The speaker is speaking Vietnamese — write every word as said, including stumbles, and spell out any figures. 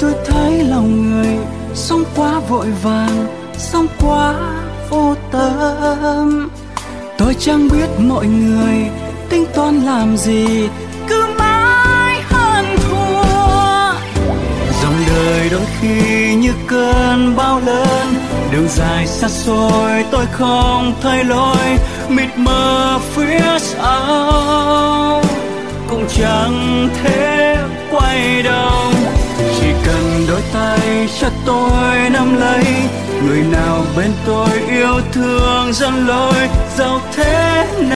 tôi thấy lòng người sống quá vội vàng, sống quá vô tâm. Tôi chẳng biết mọi người tính toán làm gì, cứ mãi hơn thua. Dòng đời đôi khi như cơn bão lớn, đường dài xa xôi tôi không thấy lối. Mịt mờ phía sau cũng chẳng thể quay đầu. Chỉ cần đôi tay cho tôi nắm lấy, người nào bên tôi yêu thương dẫn lối. Dẫu thế nào